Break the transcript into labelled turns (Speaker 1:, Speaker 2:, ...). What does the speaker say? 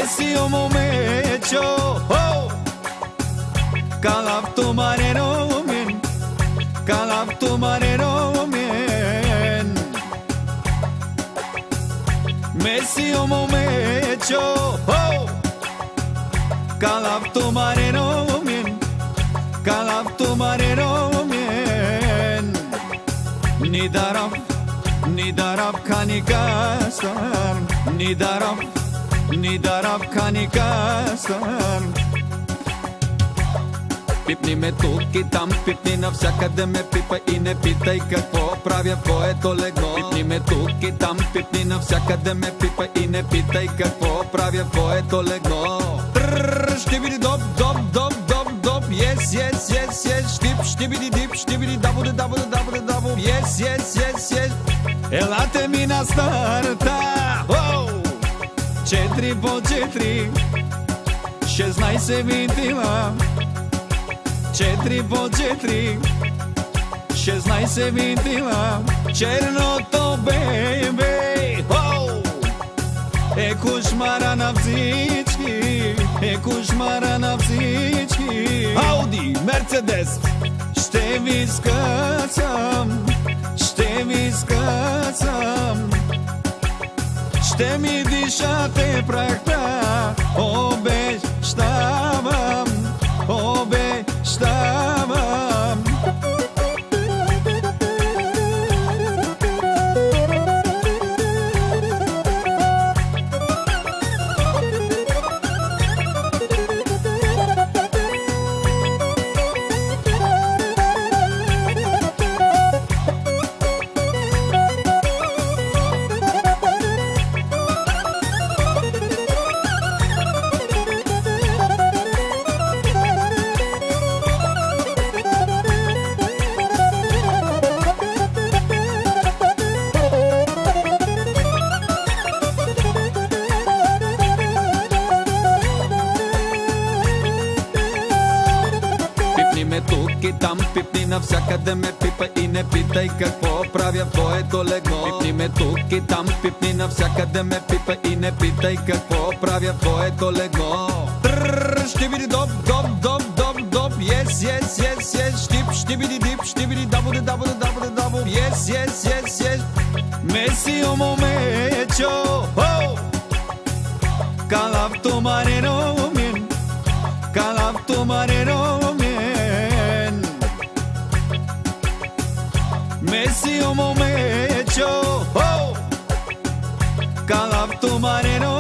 Speaker 1: Messi o momento, oh, calapto mareno min, calapto mareno min. Messi o momento, oh, calapto mareno min, calapto mareno min. Nidarab kanikasan, Nidarab kanikasan. Пипни ме тук и там, пипни навсякъде ме пипа и не питай какво правя в твоето легло. Пипни ме тук и там, пипни навсякъде ме пипа и не питай какво правя в твоето легло. Ще види доп, yes, yes, yes, yes, штибиди дип, штибиди дабуде, yes, yes, yes, yes. Елате ми на старта, 4 по 4, 16 винтила. 4 по 4, 16 винтила. Черното бебе, е кошмара на всички, е кошмара на всички. Ауди, Мерцедес, ще ви скъсам, ще ви скъсам. Ще ми дишате прахта, обещавам, обещавам. Тук и там, пипни навсякъде ме пипа и не питай какво правя в твоето легло. Пипни ме тук и там, пипни навсякъде ме пипа и не питай какво правя в твоето легло. Ще види доп, yes, yes, yes, yes, штибиди дип, штибиди дабуде, yes, yes, yes, yes. Меси о момento, oh, calapto mareno min, calapto mareno min. Messi o momento, oh, calapto mareno.